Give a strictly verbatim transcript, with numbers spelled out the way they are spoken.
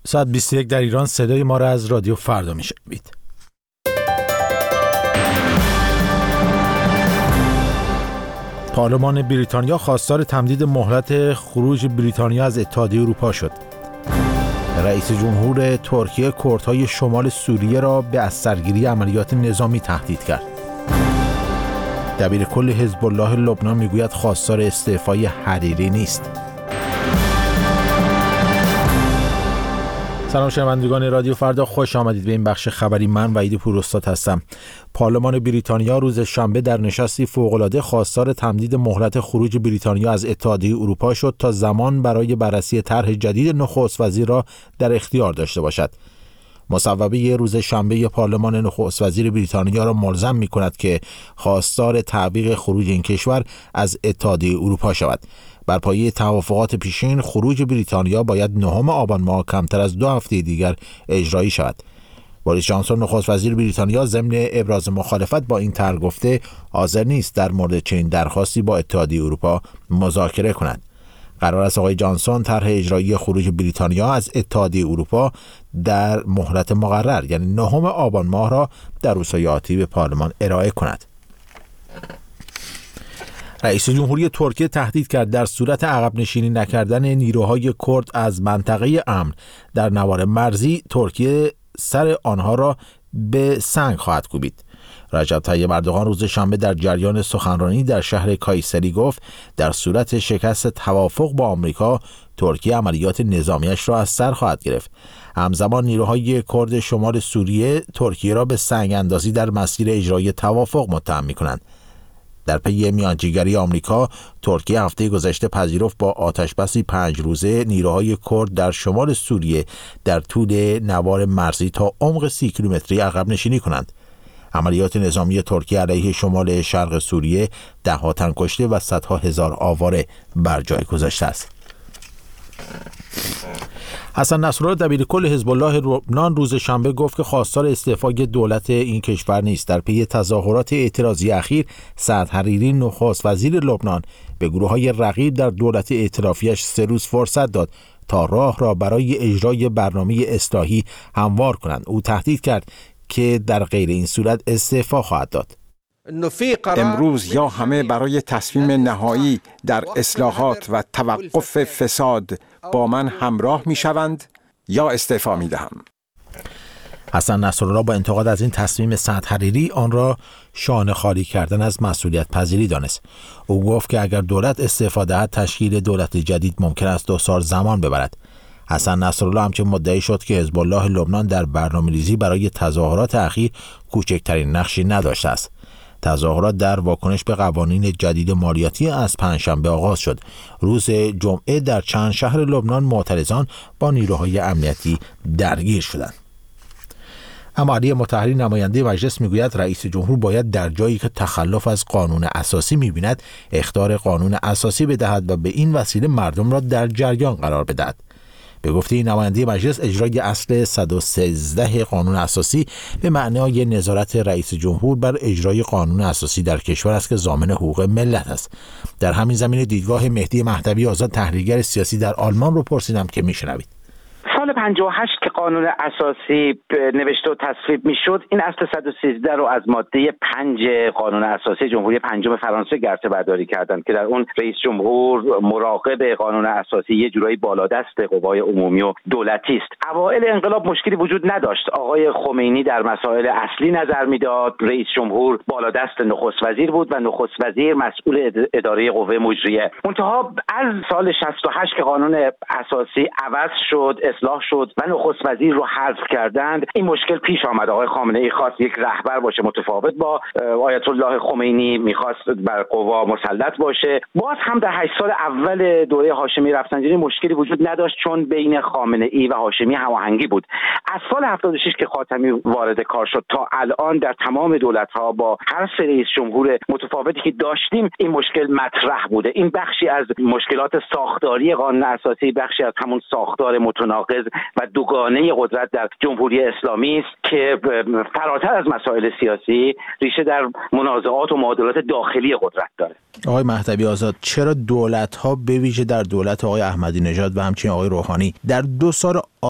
ساعت بیست و یک در ایران. صدای ما را از رادیو فردا میشنوید. پارلمان بریتانیا خواستار تمدید مهلت خروج بریتانیا از اتحادیه اروپا شد. رئیس جمهور ترکیه کردهای شمال سوریه را به از سرگیری عملیات نظامی تهدید کرد. دبیرکل حزب الله لبنان میگوید خواستار استعفای حریری نیست. سلام شنوندگان رادیو فردا، خوش آمدید به این بخش خبری. من وحید پوراستاد هستم. پارلمان بریتانیا روز شنبه در نشستی فوق‌العاده خواستار تمدید مهلت خروج بریتانیا از اتحادیه اروپا شد تا زمان برای بررسی طرح جدید نخست وزیر را در اختیار داشته باشد. مصوبه روز شنبه پارلمان نخست وزیر بریتانیا را ملزم می‌کند که خواستار تعویق خروج این کشور از اتحادیه اروپا شود. بر پایه توافقات پیشین خروج بریتانیا باید نهم آبان ماه کمتر از دو هفته دیگر اجرایی شود. بوریس جانسون نخست وزیر بریتانیا ضمن ابراز مخالفت با این طرح گفته حاضر نیست در مورد چنین درخواستی با اتحادیه اروپا مذاکره کند. قرار است آقای جانسون طرح اجرایی خروج بریتانیا از اتحادیه اروپا در مهلت مقرر یعنی نهم آبان ماه را در روزهای آتی به پارلمان ارائه کند. رئیس جمهوری ترکیه تهدید کرد در صورت عقب نشینی نکردن نیروهای کرد از منطقه امن در نوار مرزی، ترکیه سر آنها را به سنگ خواهد کوبید. رجب طیب اردوغان روز شنبه در جریان سخنرانی در شهر کایسری گفت در صورت شکست توافق با آمریکا، ترکیه عملیات نظامیش را از سر خواهد گرفت. همزمان نیروهای کرد شمال سوریه ترکیه را به سنگ اندازی در مسیر اجرای توافق متهم می‌کنند. در پی میانجیگری آمریکا، ترکیه هفته گذشته پذیرفت با آتشبسی پنج روزه نیروهای کرد در شمال سوریه در طول نوار مرزی تا عمق سی کیلومتری عقب نشینی کنند. عملیات نظامی ترکیه علیه شمال شرق سوریه ده ها تن کشته و صدها هزار آواره بر جای گذاشته است. حسن نصرالله دبیرکل حزب الله لبنان روز شنبه گفت که خواستار استعفای دولت این کشور نیست. در پی تظاهرات اعتراضی اخیر، سعد حریری نخست وزیر لبنان به گروه‌های رقیب در دولت ائتلافیش سه روز فرصت داد تا راه را برای اجرای برنامه اصلاحی هموار کنند. او تهدید کرد که در غیر این صورت استعفا خواهد داد. امروز یا همه برای تصمیم نهایی در اصلاحات و توقف فساد با من همراه می شوند یا استعفا می دهم. حسن نصرالله با انتقاد از این تصمیم سعد حریری آن را شانه خالی کردن از مسئولیت پذیری دانست. او گفت که اگر دولت استعفا دهد تشکیل دولت جدید ممکن است دو سال زمان ببرد. حسن نصرالله همچنین مدعی شد که حزب الله لبنان در برنامه‌ریزی برای تظاهرات اخیر کوچکترین نقشی نداشته است. تظاهرات در واکنش به قوانین جدید مالیاتی از پنجشنبه آغاز شد. روز جمعه در چند شهر لبنان معترضان با نیروهای امنیتی درگیر شدند. اما علی مطهری نماینده مجلس میگوید رئیس جمهور باید در جایی که تخلف از قانون اساسی می‌بیند اخطار قانون اساسی بدهد و به این وسیله مردم را در جریان قرار بدهد. به گفته این نماینده مجلس، اجرای اصل صد و سیزده قانون اساسی به معنای نظارت رئیس جمهور بر اجرای قانون اساسی در کشور است که ضامن حقوق ملت است. در همین زمینه دیدگاه مهدی مهدوی آزاد، تحلیلگر سیاسی در آلمان، رو پرسیدم که میشنوید. سال پنجاه و هشت که قانون اساسی نوشته و تصویب میشد، این اصل صد و سیزده رو از ماده پنج قانون اساسی جمهوری پنجم فرانسه گرته برداری کردند که در اون رئیس جمهور مراقب قانون اساسی یه جورایی بالادست قوای عمومی و دولتی است. اوایل انقلاب مشکلی وجود نداشت. آقای خمینی در مسائل اصلی نظر میداد، رئیس جمهور بالادست نخست وزیر بود و نخست وزیر مسئول اداره قوه مجریه. منتها از سال شصت و هشت که قانون اساسی عوض شد، اصلاح شد و نخست وزیر رو حذف کردند، این مشکل پیش آمد. آقای خامنه ای خواست یک رهبر باشه متفاوت با آیت الله خمینی، میخواست بر قوا مسلط باشه. باز هم در هشت سال اول دوره هاشمی رفسنجانی مشکلی وجود نداشت، چون بین خامنه ای و هاشمی هماهنگی بود. از سال هفتاد و شش که خاتمی وارد کار شد تا الان در تمام دولت‌ها با هر سه رئیس جمهور متفاوتی که داشتیم این مشکل مطرح بوده. این بخشی از مشکلات ساختاری قانون اساسی، بخشی از همون ساختار متناقض و دوگانه قدرت در جمهوری اسلامی است که فراتر از مسائل سیاسی ریشه در منازعات و معادلات داخلی قدرت داره. آقای مهدوی آزاد، چرا دولت‌ها به ویژه در دولت آقای احمدی نژاد و همچنین آقای روحانی در دو سال